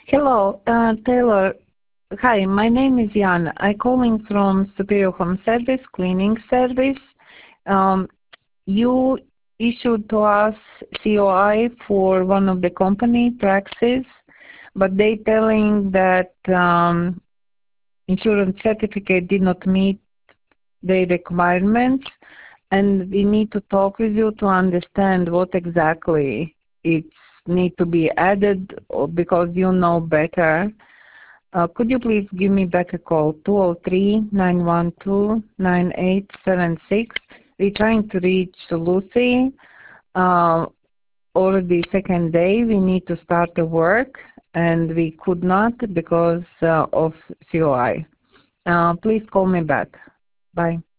Hello, Taylor. Hi, my name is Jan. I'm calling from Superior Home Service, cleaning service. Um, you issued to us COI for one of the company, Praxis, but they telling that insurance certificate did not meet the requirements, and we need to talk with you to understand what exactly it need to be added, or because you know better. Could you please give me back a call, 203-912-9876? We're trying to reach Lucy. Already second day, we need to start the work, and we could not because of COI. Please call me back. Bye.